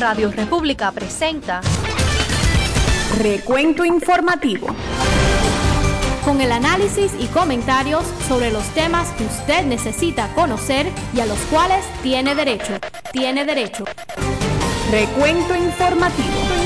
Radio República presenta Recuento Informativo, con el análisis y comentarios sobre los temas que usted necesita conocer y a los cuales tiene derecho. Recuento Informativo.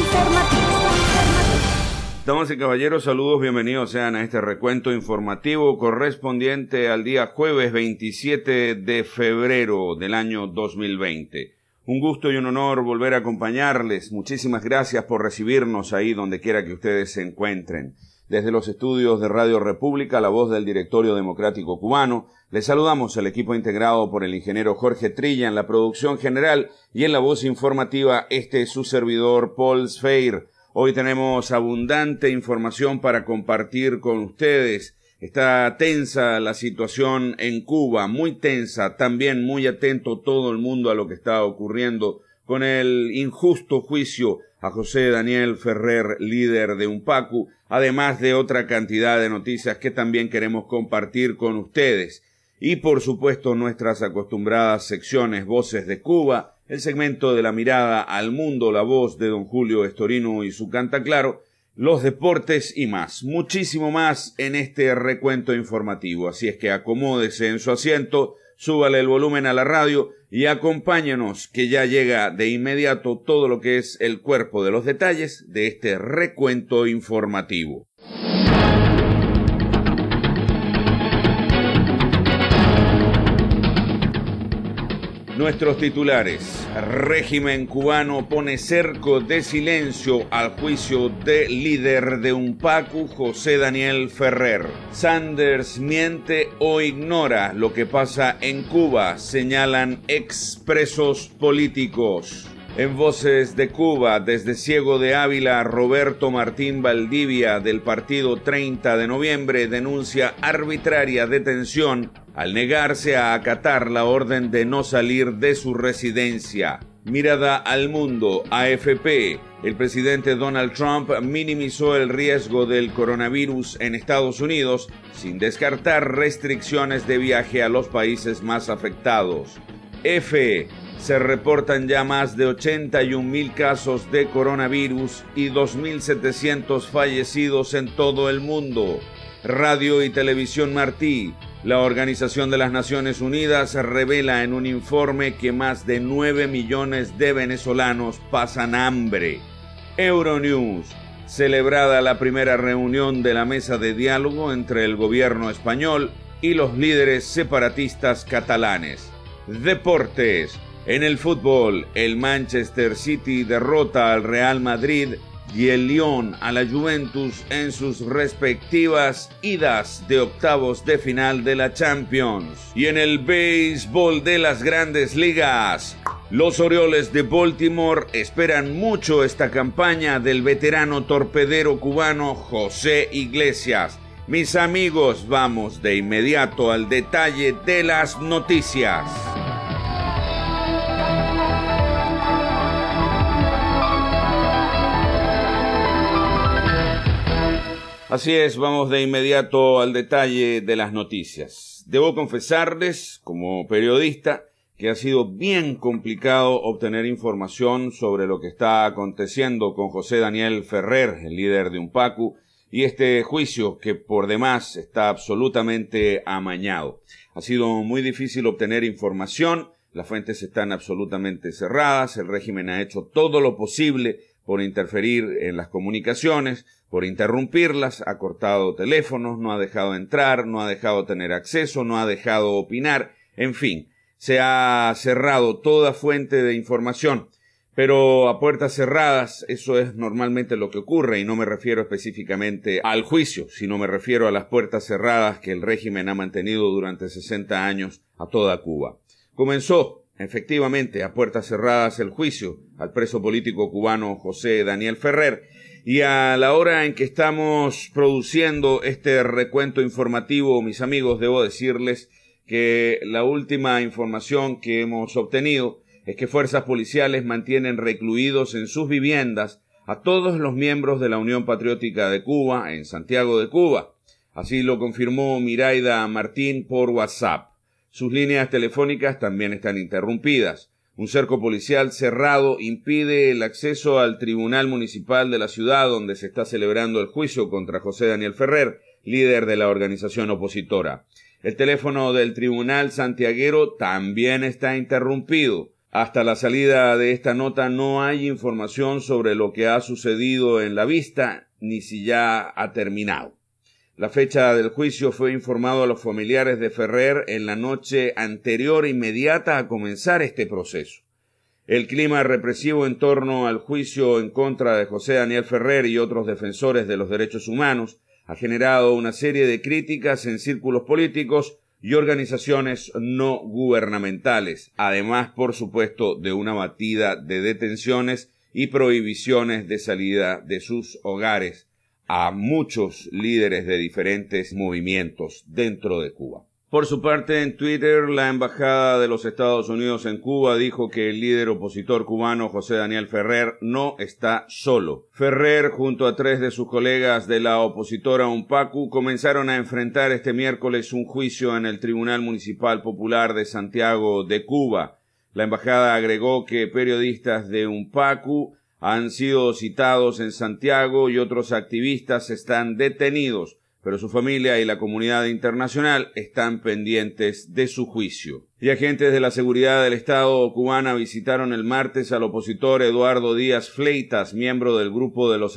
Damas y caballeros, saludos, bienvenidos sean a este recuento informativo correspondiente al día jueves 27 de febrero del año 2020. Un gusto y un honor volver a acompañarles. Muchísimas gracias por recibirnos ahí donde quiera que ustedes se encuentren. Desde los estudios de Radio República, la voz del Directorio Democrático Cubano, les saludamos al equipo integrado por el ingeniero Jorge Trilla en la producción general y en la voz informativa su servidor Paul Sfeir. Hoy tenemos abundante información para compartir con ustedes. Está tensa la situación en Cuba, muy tensa, también muy atento todo el mundo a lo que está ocurriendo con el injusto juicio a José Daniel Ferrer, líder de UNPACU, además de otra cantidad de noticias que también queremos compartir con ustedes. Y por supuesto nuestras acostumbradas secciones Voces de Cuba, el segmento de la mirada al mundo, la voz de don Julio Estorino y su Canta Claro, los deportes y más, muchísimo más en este recuento informativo. Así es que acomódese en su asiento, súbale el volumen a la radio y acompáñenos que ya llega de inmediato todo lo que es el cuerpo de los detalles de este recuento informativo. Nuestros titulares. Régimen cubano pone cerco de silencio al juicio del líder de UNPACU, José Daniel Ferrer. Sanders miente o ignora lo que pasa en Cuba, señalan expresos políticos. En Voces de Cuba, desde Ciego de Ávila, Roberto Martín Valdivia, del partido 30 de noviembre, denuncia arbitraria detención al negarse a acatar la orden de no salir de su residencia. Mirada al mundo, AFP. El presidente Donald Trump minimizó el riesgo del coronavirus en Estados Unidos sin descartar restricciones de viaje a los países más afectados. EFE. Se reportan ya más de 81,000 casos de coronavirus y 2,700 fallecidos en todo el mundo. Radio y Televisión Martí. La Organización de las Naciones Unidas revela en un informe que más de 9 millones de venezolanos pasan hambre. Euronews. Celebrada la primera reunión de la mesa de diálogo entre el gobierno español y los líderes separatistas catalanes. Deportes. En el fútbol, el Manchester City derrota al Real Madrid y el Lyon a la Juventus en sus respectivas idas de octavos de final de la Champions. Y en el béisbol de las Grandes Ligas, los Orioles de Baltimore esperan mucho esta campaña del veterano torpedero cubano José Iglesias. Mis amigos, vamos de inmediato al detalle de las noticias. Así es, vamos de inmediato al detalle de las noticias. Debo confesarles, como periodista, que ha sido bien complicado obtener información sobre lo que está aconteciendo con José Daniel Ferrer, el líder de UNPACU, y este juicio que por demás está absolutamente amañado. Ha sido muy difícil obtener información, las fuentes están absolutamente cerradas, el régimen ha hecho todo lo posible por interferir en las comunicaciones, por interrumpirlas, ha cortado teléfonos, no ha dejado entrar, no ha dejado tener acceso, no ha dejado opinar, en fin, se ha cerrado toda fuente de información, pero a puertas cerradas eso es normalmente lo que ocurre y no me refiero específicamente al juicio, sino me refiero a las puertas cerradas que el régimen ha mantenido durante 60 años a toda Cuba. Comenzó efectivamente a puertas cerradas el juicio al preso político cubano José Daniel Ferrer, y a la hora en que estamos produciendo este recuento informativo, mis amigos, debo decirles que la última información que hemos obtenido es que fuerzas policiales mantienen recluidos en sus viviendas a todos los miembros de la Unión Patriótica de Cuba en Santiago de Cuba. Así lo confirmó Miraida Martín por WhatsApp. Sus líneas telefónicas también están interrumpidas. Un cerco policial cerrado impide el acceso al Tribunal Municipal de la ciudad donde se está celebrando el juicio contra José Daniel Ferrer, líder de la organización opositora. El teléfono del tribunal santiaguero también está interrumpido. Hasta la salida de esta nota no hay información sobre lo que ha sucedido en la vista, ni si ya ha terminado. La fecha del juicio fue informado a los familiares de Ferrer en la noche anterior inmediata a comenzar este proceso. El clima represivo en torno al juicio en contra de José Daniel Ferrer y otros defensores de los derechos humanos ha generado una serie de críticas en círculos políticos y organizaciones no gubernamentales, además, por supuesto, de una batida de detenciones y prohibiciones de salida de sus hogares a muchos líderes de diferentes movimientos dentro de Cuba. Por su parte, en Twitter, la Embajada de los Estados Unidos en Cuba dijo que el líder opositor cubano José Daniel Ferrer no está solo. Ferrer, junto a 3 de sus colegas de la opositora UNPACU, comenzaron a enfrentar este miércoles un juicio en el Tribunal Municipal Popular de Santiago de Cuba. La embajada agregó que periodistas de UNPACU han sido citados en Santiago y otros activistas están detenidos, pero su familia y la comunidad internacional están pendientes de su juicio. Y agentes de la seguridad del Estado cubana visitaron el martes al opositor Eduardo Díaz Fleitas, miembro del Grupo de los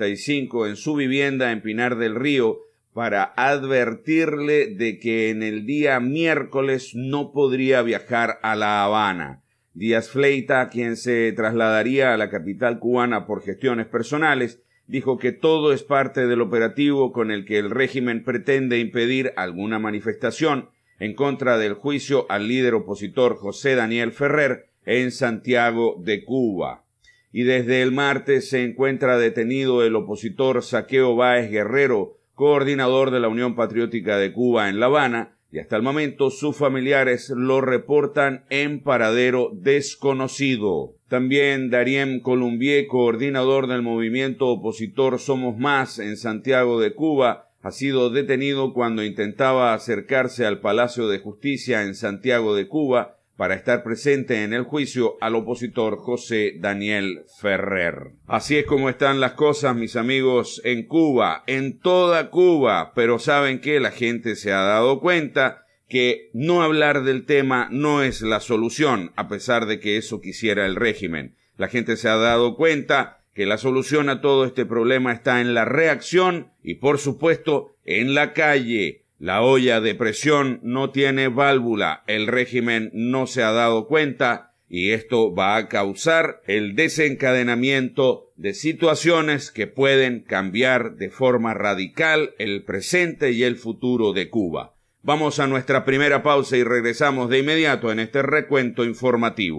75, en su vivienda en Pinar del Río, para advertirle de que en el día miércoles no podría viajar a La Habana. Díaz Fleita, quien se trasladaría a la capital cubana por gestiones personales, dijo que todo es parte del operativo con el que el régimen pretende impedir alguna manifestación en contra del juicio al líder opositor José Daniel Ferrer en Santiago de Cuba. Y desde el martes se encuentra detenido el opositor Saqueo Báez Guerrero, coordinador de la Unión Patriótica de Cuba en La Habana, y hasta el momento sus familiares lo reportan en paradero desconocido. También Dariem Columbier, coordinador del movimiento opositor Somos Más en Santiago de Cuba, ha sido detenido cuando intentaba acercarse al Palacio de Justicia en Santiago de Cuba para estar presente en el juicio al opositor José Daniel Ferrer. Así es como están las cosas, mis amigos, en Cuba, en toda Cuba, pero saben que la gente se ha dado cuenta que no hablar del tema no es la solución, a pesar de que eso quisiera el régimen. La gente se ha dado cuenta que la solución a todo este problema está en la reacción y, por supuesto, en la calle. La olla de presión no tiene válvula, el régimen no se ha dado cuenta y esto va a causar el desencadenamiento de situaciones que pueden cambiar de forma radical el presente y el futuro de Cuba. Vamos a nuestra primera pausa y regresamos de inmediato en este recuento informativo.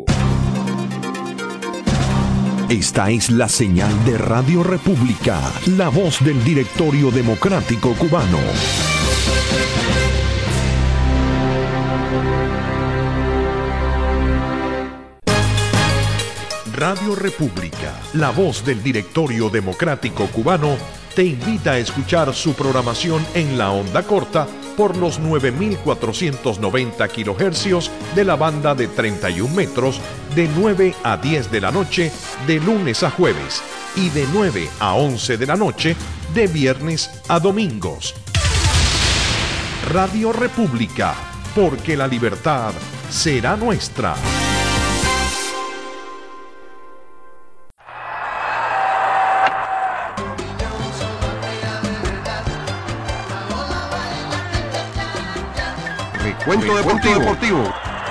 Esta es la señal de Radio República, la voz del Directorio Democrático Cubano. Radio República, la voz del Directorio Democrático Cubano, te invita a escuchar su programación en la onda corta por los 9.490 kHz de la banda de 31 metros de 9 a 10 de la noche de lunes a jueves y de 9 a 11 de la noche de viernes a domingos. Radio República, porque la libertad será nuestra. Recuento deportivo.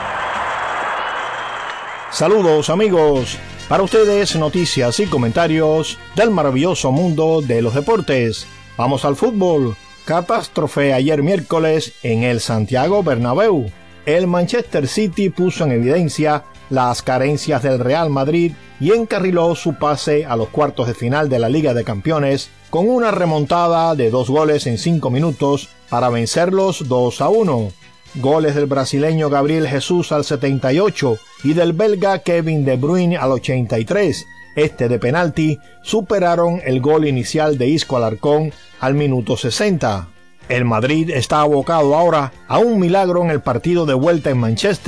Saludos amigos, para ustedes noticias y comentarios del maravilloso mundo de los deportes. Vamos al fútbol. Catástrofe ayer miércoles en el Santiago Bernabéu. El Manchester City puso en evidencia las carencias del Real Madrid y encarriló su pase a los cuartos de final de la Liga de Campeones con una remontada de 2 goles en 5 minutos para vencerlos 2-1. Goles del brasileño Gabriel Jesús al 78 y del belga Kevin De Bruyne al 83. Este de penalti superaron el gol inicial de Isco Alarcón al minuto 60. El Madrid está abocado ahora a un milagro en el partido de vuelta en Manchester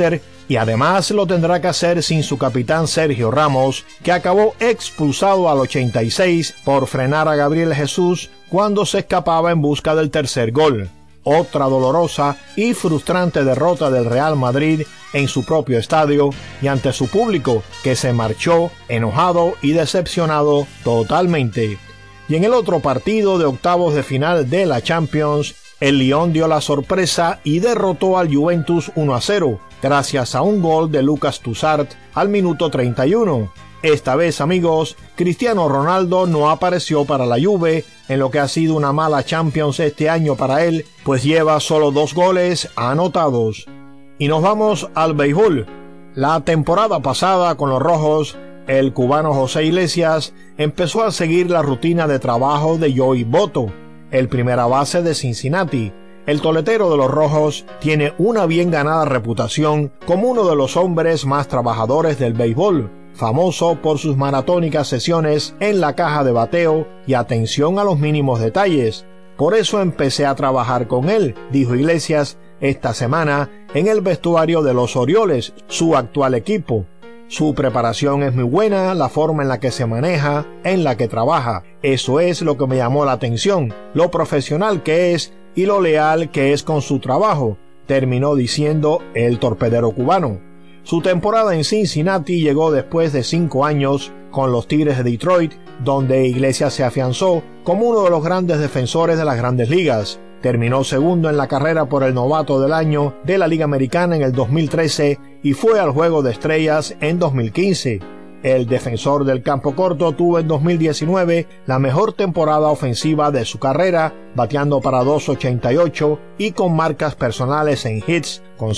y además lo tendrá que hacer sin su capitán Sergio Ramos, que acabó expulsado al 86 por frenar a Gabriel Jesús cuando se escapaba en busca del tercer gol. Otra dolorosa y frustrante derrota del Real Madrid en su propio estadio y ante su público, que se marchó enojado y decepcionado totalmente. Y en el otro partido de octavos de final de la Champions, el Lyon dio la sorpresa y derrotó al Juventus 1-0, gracias a un gol de Lucas Toussaint al minuto 31. Esta vez, amigos, Cristiano Ronaldo no apareció para la Juve, en lo que ha sido una mala Champions este año para él, pues lleva solo 2 goles anotados. Y nos vamos al béisbol. La temporada pasada con los Rojos, el cubano José Iglesias empezó a seguir la rutina de trabajo de Joey Votto, el primera base de Cincinnati. El toletero de los Rojos tiene una bien ganada reputación como uno de los hombres más trabajadores del béisbol, famoso por sus maratónicas sesiones en la caja de bateo y atención a los mínimos detalles. Por eso empecé a trabajar con él, dijo Iglesias esta semana en el vestuario de los Orioles, su actual equipo. Su preparación es muy buena, la forma en la que se maneja, en la que trabaja. Eso es lo que me llamó la atención, lo profesional que es y lo leal que es con su trabajo, terminó diciendo el torpedero cubano. Su temporada en Cincinnati llegó después de 5 años con los Tigres de Detroit, donde Iglesias se afianzó como uno de los grandes defensores de las Grandes Ligas. Terminó segundo en la carrera por el novato del año de la Liga Americana en el 2013 y fue al Juego de Estrellas en 2015. El defensor del campo corto tuvo en 2019 la mejor temporada ofensiva de su carrera, bateando para .288 y con marcas personales en hits con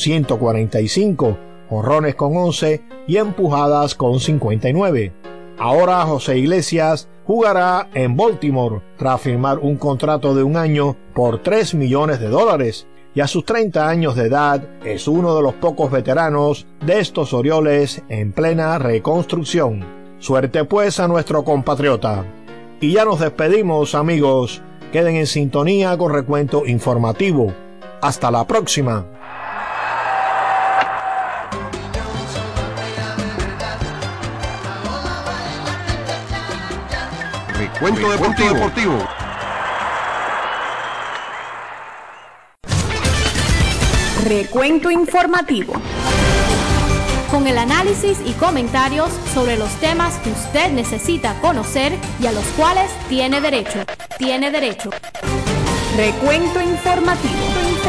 145, jonrones con 11 y empujadas con 59. Ahora José Iglesias jugará en Baltimore tras firmar un contrato de 1 año por $3 millones y a sus 30 años de edad es uno de los pocos veteranos de estos Orioles en plena reconstrucción. Suerte pues a nuestro compatriota. Y ya nos despedimos, amigos. Queden en sintonía con Recuento Informativo. Hasta la próxima. Recuento deportivo. Recuento informativo. Con el análisis y comentarios sobre los temas que usted necesita conocer y a los cuales tiene derecho. Recuento informativo.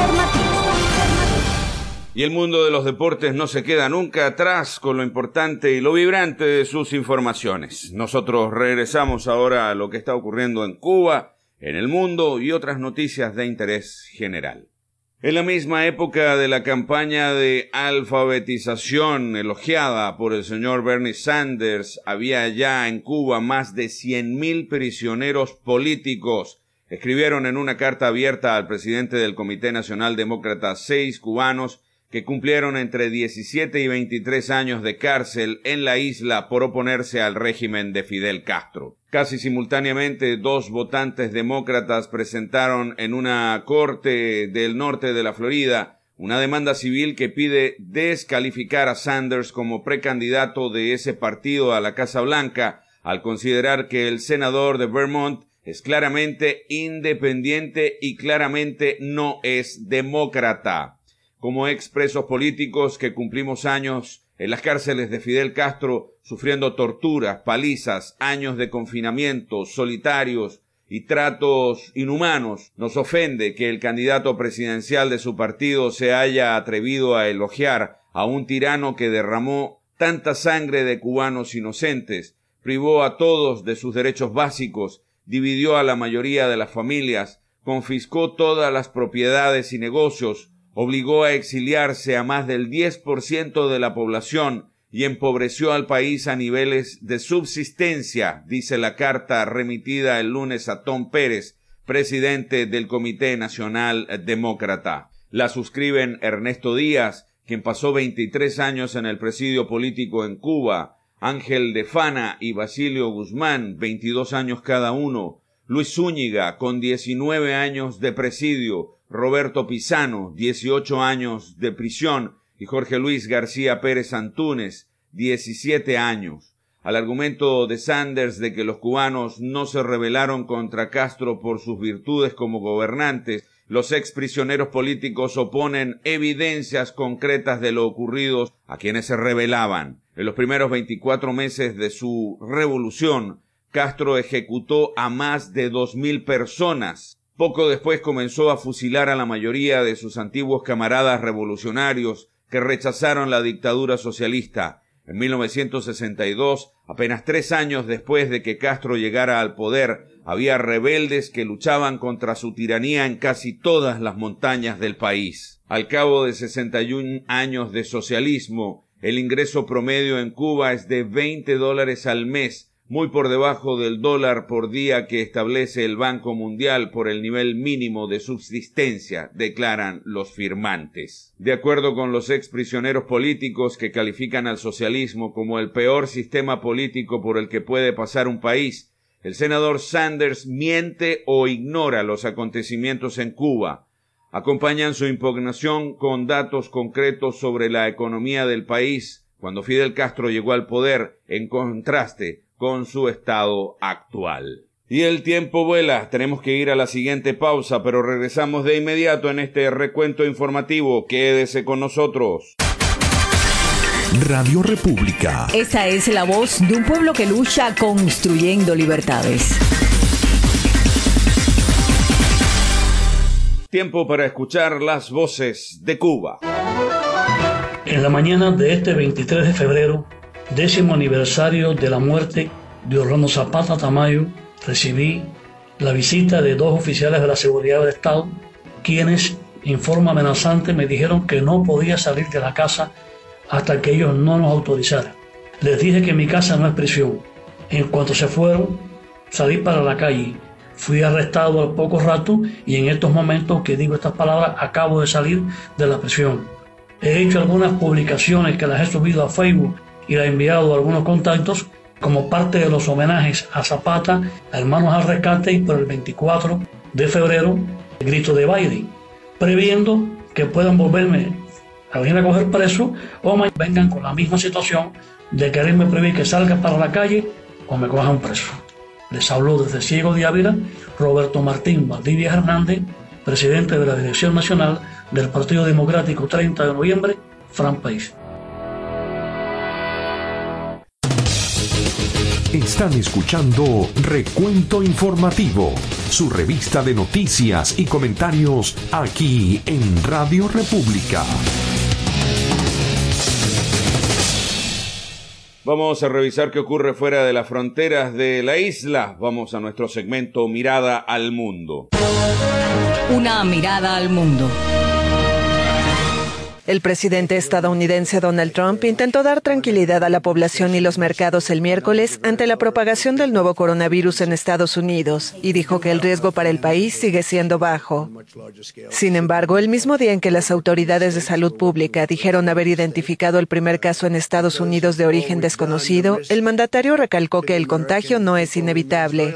Y el mundo de los deportes no se queda nunca atrás con lo importante y lo vibrante de sus informaciones. Nosotros regresamos ahora a lo que está ocurriendo en Cuba, en el mundo y otras noticias de interés general. En la misma época de la campaña de alfabetización elogiada por el señor Bernie Sanders, había ya en Cuba más de 100,000 prisioneros políticos. Escribieron en una carta abierta al presidente del Comité Nacional Demócrata 6 cubanos que cumplieron entre 17 y 23 años de cárcel en la isla por oponerse al régimen de Fidel Castro. Casi simultáneamente, 2 votantes demócratas presentaron en una corte del norte de la Florida una demanda civil que pide descalificar a Sanders como precandidato de ese partido a la Casa Blanca, al considerar que el senador de Vermont es claramente independiente y claramente no es demócrata. Como expresos políticos que cumplimos años en las cárceles de Fidel Castro, sufriendo torturas, palizas, años de confinamiento, solitarios y tratos inhumanos, nos ofende que el candidato presidencial de su partido se haya atrevido a elogiar a un tirano que derramó tanta sangre de cubanos inocentes, privó a todos de sus derechos básicos, dividió a la mayoría de las familias, confiscó todas las propiedades y negocios, obligó a exiliarse a más del 10% de la población y empobreció al país a niveles de subsistencia, dice la carta remitida el lunes a Tom Pérez, presidente del Comité Nacional Demócrata. La suscriben Ernesto Díaz, quien pasó 23 años en el presidio político en Cuba, Ángel de Fana y Basilio Guzmán, 22 años cada uno, Luis Zúñiga, con 19 años de presidio, Roberto Pisano, 18 años de prisión, y Jorge Luis García Pérez Antúnez, 17 años. Al argumento de Sanders de que los cubanos no se rebelaron contra Castro por sus virtudes como gobernantes, los exprisioneros políticos oponen evidencias concretas de lo ocurrido a quienes se rebelaban. En los primeros 24 meses de su revolución, Castro ejecutó a más de 2.000 personas. Poco después comenzó a fusilar a la mayoría de sus antiguos camaradas revolucionarios que rechazaron la dictadura socialista. En 1962, apenas 3 años después de que Castro llegara al poder, había rebeldes que luchaban contra su tiranía en casi todas las montañas del país. Al cabo de 61 años de socialismo, el ingreso promedio en Cuba es de $20 al mes, muy por debajo del dólar por día que establece el Banco Mundial por el nivel mínimo de subsistencia, declaran los firmantes. De acuerdo con los exprisioneros políticos que califican al socialismo como el peor sistema político por el que puede pasar un país, el senador Sanders miente o ignora los acontecimientos en Cuba. Acompañan su impugnación con datos concretos sobre la economía del país cuando Fidel Castro llegó al poder, en contraste con su estado actual. Y el tiempo vuela, tenemos que ir a la siguiente pausa, pero regresamos de inmediato en este recuento informativo. Quédese con nosotros. Radio República. Esta es la voz de un pueblo que lucha construyendo libertades. Tiempo para escuchar las voces de Cuba. En la mañana de este 23 de febrero, 10º aniversario de la muerte de Orlando Zapata Tamayo, recibí la visita de 2 oficiales de la seguridad del Estado, quienes en forma amenazante me dijeron que no podía salir de la casa hasta que ellos no nos autorizaran. Les dije que mi casa no es prisión. En cuanto se fueron, salí para la calle. Fui arrestado al poco rato y en estos momentos que digo estas palabras acabo de salir de la prisión. He hecho algunas publicaciones que las he subido a Facebook y las he enviado a algunos contactos como parte de los homenajes a Zapata, a Hermanos al Rescate y por el 24 de febrero, el grito de Biden, previendo que puedan volverme a venir a coger preso o vengan con la misma situación de quererme prohibir que salga para la calle o me cojan preso. Les habló desde Ciego de Ávila Roberto Martín Valdivia Hernández, presidente de la Dirección Nacional del Partido Democrático 30 de noviembre, Fran País. Están escuchando Recuento Informativo, su revista de noticias y comentarios aquí en Radio República. Vamos a revisar qué ocurre fuera de las fronteras de la isla. Vamos a nuestro segmento Mirada al Mundo. Una mirada al mundo. El presidente estadounidense Donald Trump intentó dar tranquilidad a la población y los mercados el miércoles ante la propagación del nuevo coronavirus en Estados Unidos y dijo que el riesgo para el país sigue siendo bajo. Sin embargo, el mismo día en que las autoridades de salud pública dijeron haber identificado el primer caso en Estados Unidos de origen desconocido, el mandatario recalcó que el contagio no es inevitable.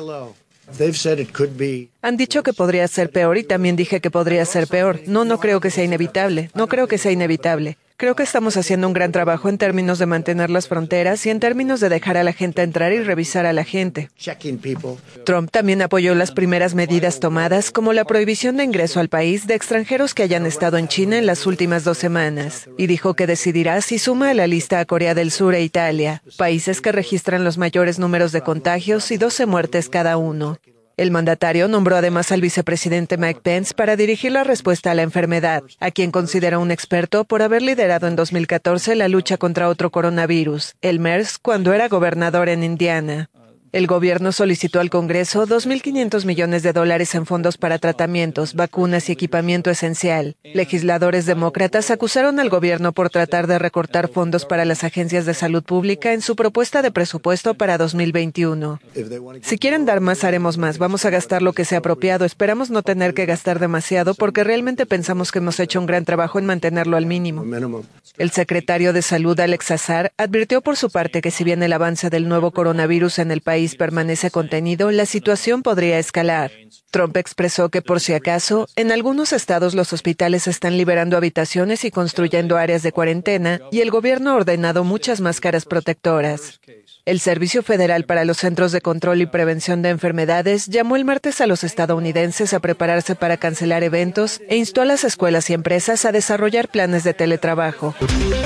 Han dicho que podría ser peor y también dije que podría ser peor. No creo que sea inevitable. No creo que sea inevitable. Creo que estamos haciendo un gran trabajo en términos de mantener las fronteras y en términos de dejar a la gente entrar y revisar a la gente. Trump también apoyó las primeras medidas tomadas, como la prohibición de ingreso al país de extranjeros que hayan estado en China en las últimas 2 semanas, y dijo que decidirá si suma a la lista a Corea del Sur e Italia, países que registran los mayores números de contagios y 12 muertes cada uno. El mandatario nombró además al vicepresidente Mike Pence para dirigir la respuesta a la enfermedad, a quien considera un experto por haber liderado en 2014 la lucha contra otro coronavirus, el MERS, cuando era gobernador en Indiana. El gobierno solicitó al Congreso $2.500 millones en fondos para tratamientos, vacunas y equipamiento esencial. Legisladores demócratas acusaron al gobierno por tratar de recortar fondos para las agencias de salud pública en su propuesta de presupuesto para 2021. Si quieren dar más, haremos más. Vamos a gastar lo que sea apropiado. Esperamos no tener que gastar demasiado porque realmente pensamos que hemos hecho un gran trabajo en mantenerlo al mínimo. El secretario de Salud, Alex Azar, advirtió por su parte que si bien el avance del nuevo coronavirus en el país país permanece contenido, la situación podría escalar. Trump expresó que, por si acaso, en algunos estados los hospitales están liberando habitaciones y construyendo áreas de cuarentena, y el gobierno ha ordenado muchas máscaras protectoras. El Servicio Federal para los Centros de Control y Prevención de Enfermedades llamó el martes a los estadounidenses a prepararse para cancelar eventos e instó a las escuelas y empresas a desarrollar planes de teletrabajo.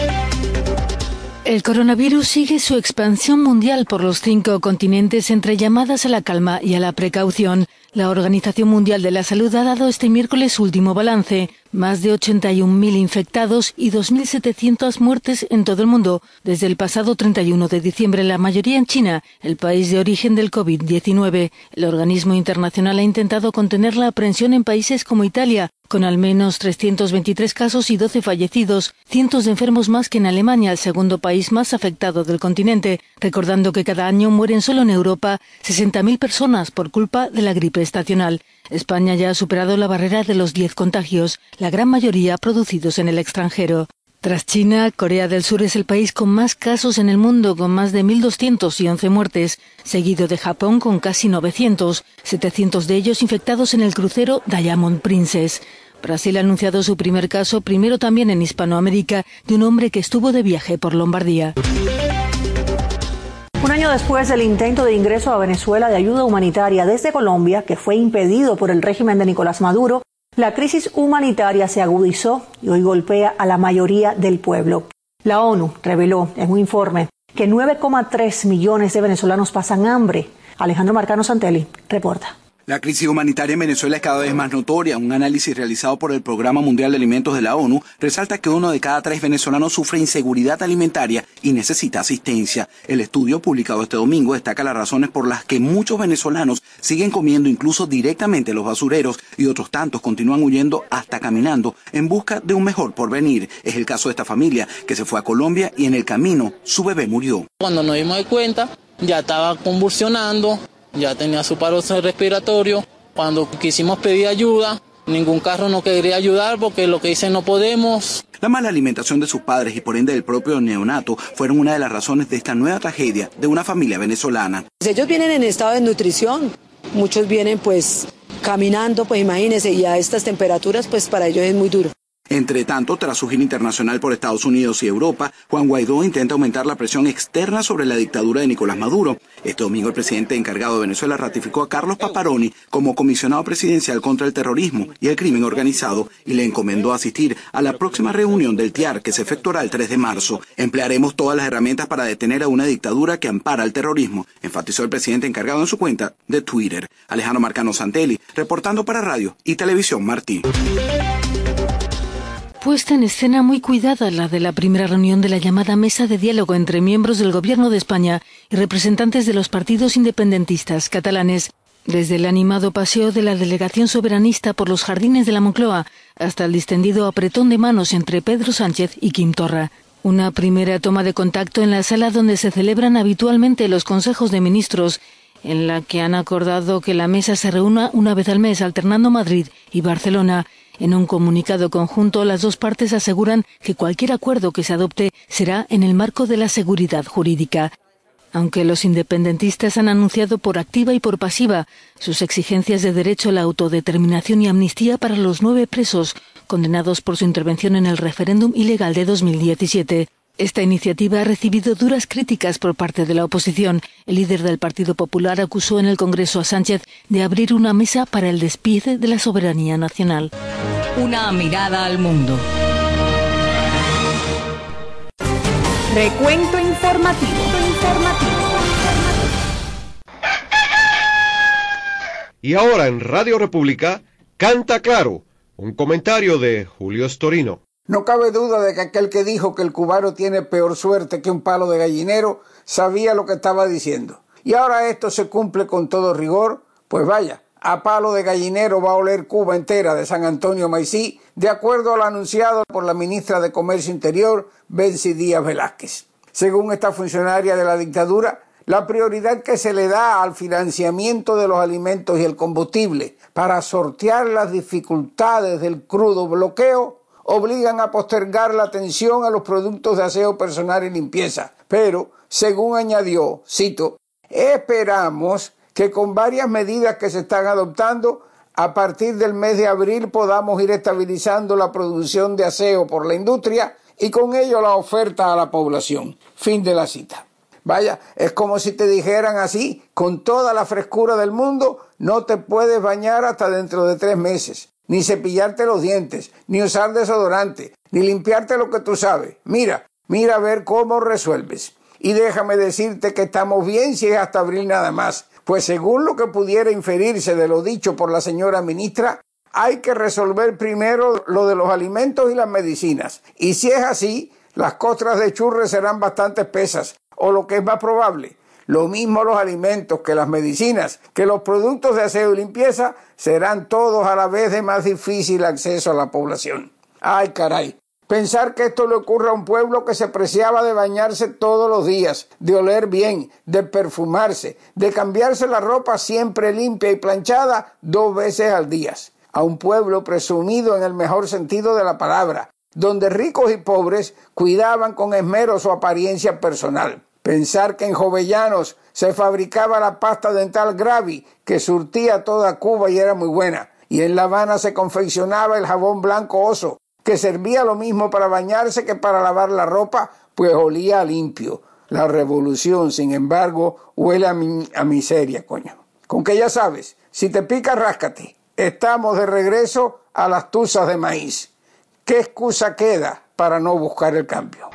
El coronavirus sigue su expansión mundial por los 5 continentes entre llamadas a la calma y a la precaución. La Organización Mundial de la Salud ha dado este miércoles su último balance. Más de 81.000 infectados y 2.700 muertes en todo el mundo desde el pasado 31 de diciembre, la mayoría en China, el país de origen del COVID-19. El organismo internacional ha intentado contener la aprensión en países como Italia, con al menos 323 casos y 12 fallecidos, cientos de enfermos más que en Alemania, el segundo país más afectado del continente, recordando que cada año mueren solo en Europa 60.000 personas por culpa de la gripe estacional. España ya ha superado la barrera de los 10 contagios, la gran mayoría producidos en el extranjero. Tras China, Corea del Sur es el país con más casos en el mundo, con más de 1.211 muertes, seguido de Japón con casi 900, 700 de ellos infectados en el crucero Diamond Princess. Brasil ha anunciado su primer caso, primero también en Hispanoamérica, de un hombre que estuvo de viaje por Lombardía. Un año después del intento de ingreso a Venezuela de ayuda humanitaria desde Colombia, que fue impedido por el régimen de Nicolás Maduro, la crisis humanitaria se agudizó y hoy golpea a la mayoría del pueblo. La ONU reveló en un informe que 9,3 millones de venezolanos pasan hambre. Alejandro Marcano Santelli reporta. La crisis humanitaria en Venezuela es cada vez más notoria. Un análisis realizado por el Programa Mundial de Alimentos de la ONU resalta que 1 de cada 3 venezolanos sufre inseguridad alimentaria y necesita asistencia. El estudio publicado este domingo destaca las razones por las que muchos venezolanos siguen comiendo incluso directamente los basureros y otros tantos continúan huyendo hasta caminando en busca de un mejor porvenir. Es el caso de esta familia que se fue a Colombia y en el camino su bebé murió. Cuando nos dimos cuenta ya estaba convulsionando. Ya tenía su paro respiratorio. Cuando quisimos pedir ayuda, ningún carro nos quería ayudar porque lo que dicen no podemos. La mala alimentación de sus padres y por ende del propio neonato fueron una de las razones de esta nueva tragedia de una familia venezolana. Ellos vienen en estado de nutrición, muchos vienen pues caminando, pues imagínense, y a estas temperaturas pues para ellos es muy duro. Entre tanto, tras su gira internacional por Estados Unidos y Europa, Juan Guaidó intenta aumentar la presión externa sobre la dictadura de Nicolás Maduro. Este domingo el presidente encargado de Venezuela ratificó a Carlos Paparoni como comisionado presidencial contra el terrorismo y el crimen organizado y le encomendó asistir a la próxima reunión del TIAR que se efectuará el 3 de marzo. Emplearemos todas las herramientas para detener a una dictadura que ampara el terrorismo, enfatizó el presidente encargado en su cuenta de Twitter. Alejandro Marcano Santelli, reportando para Radio y Televisión Martí. Puesta en escena muy cuidada la de la primera reunión de la llamada mesa de diálogo entre miembros del Gobierno de España y representantes de los partidos independentistas catalanes. Desde el animado paseo de la delegación soberanista por los jardines de la Moncloa hasta el distendido apretón de manos entre Pedro Sánchez y Quim Torra. Una primera toma de contacto en la sala donde se celebran habitualmente los consejos de ministros, en la que han acordado que la mesa se reúna una vez al mes alternando Madrid y Barcelona. En un comunicado conjunto, las dos partes aseguran que cualquier acuerdo que se adopte será en el marco de la seguridad jurídica. Aunque los independentistas han anunciado por activa y por pasiva sus exigencias de derecho a la autodeterminación y amnistía para los 9 presos condenados por su intervención en el referéndum ilegal de 2017. Esta iniciativa ha recibido duras críticas por parte de la oposición. El líder del Partido Popular acusó en el Congreso a Sánchez de abrir una mesa para el despiece de la soberanía nacional. Una mirada al mundo. Recuento informativo. Y ahora en Radio República, Canta Claro, un comentario de Julio Storino. No cabe duda de que aquel que dijo que el cubano tiene peor suerte que un palo de gallinero sabía lo que estaba diciendo. Y ahora esto se cumple con todo rigor, pues vaya, a palo de gallinero va a oler Cuba entera de San Antonio a Maicí, de acuerdo a lo anunciado por la ministra de Comercio Interior, Betsy Díaz Velázquez. Según esta funcionaria de la dictadura, la prioridad que se le da al financiamiento de los alimentos y el combustible para sortear las dificultades del crudo bloqueo obligan a postergar la atención a los productos de aseo personal y limpieza. Pero, según añadió, cito, Esperamos que con varias medidas que se están adoptando, a partir del mes de abril podamos ir estabilizando la producción de aseo por la industria y con ello la oferta a la población. Fin de la cita. Vaya, es como si te dijeran así, con toda la frescura del mundo, no te puedes bañar hasta dentro de 3 meses, ni cepillarte los dientes, ni usar desodorante, ni limpiarte lo que tú sabes. Mira a ver cómo resuelves. Y déjame decirte que estamos bien si es hasta abril nada más, pues según lo que pudiera inferirse de lo dicho por la señora ministra, hay que resolver primero lo de los alimentos y las medicinas. Y si es así, las costras de churre serán bastante espesas, o lo que es más probable, lo mismo los alimentos que las medicinas, que los productos de aseo y limpieza, serán todos a la vez de más difícil acceso a la población. ¡Ay, caray! Pensar que esto le ocurre a un pueblo que se preciaba de bañarse todos los días, de oler bien, de perfumarse, de cambiarse la ropa siempre limpia y planchada 2 veces al día. A un pueblo presumido en el mejor sentido de la palabra, donde ricos y pobres cuidaban con esmero su apariencia personal. Pensar que en Jovellanos se fabricaba la pasta dental Gravi, que surtía toda Cuba y era muy buena, y en La Habana se confeccionaba el jabón blanco Oso, que servía lo mismo para bañarse que para lavar la ropa, pues olía limpio. La revolución, sin embargo, huele a miseria, coño. Con que ya sabes, si te pica, ráscate. Estamos de regreso a las tuzas de maíz. ¿Qué excusa queda para no buscar el cambio?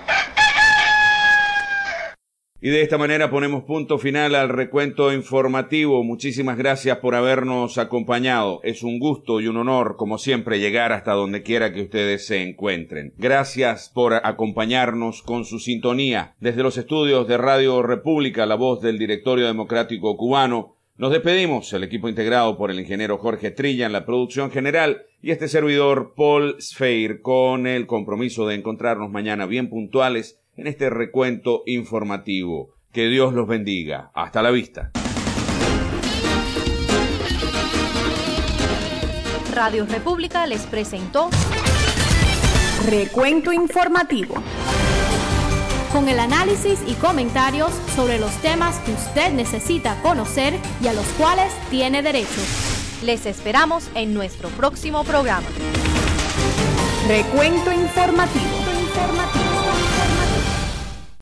Y de esta manera ponemos punto final al recuento informativo. Muchísimas gracias por habernos acompañado. Es un gusto y un honor, como siempre, llegar hasta donde quiera que ustedes se encuentren. Gracias por acompañarnos con su sintonía. Desde los estudios de Radio República, la voz del Directorio Democrático Cubano, nos despedimos, el equipo integrado por el ingeniero Jorge Trilla en la producción general y este servidor Paul Sfeir, con el compromiso de encontrarnos mañana bien puntuales en este recuento informativo. Que Dios los bendiga. Hasta la vista. Radio República les presentó Recuento Informativo, con el análisis y comentarios sobre los temas que usted necesita conocer y a los cuales tiene derecho. Les esperamos en nuestro próximo programa. Recuento Informativo.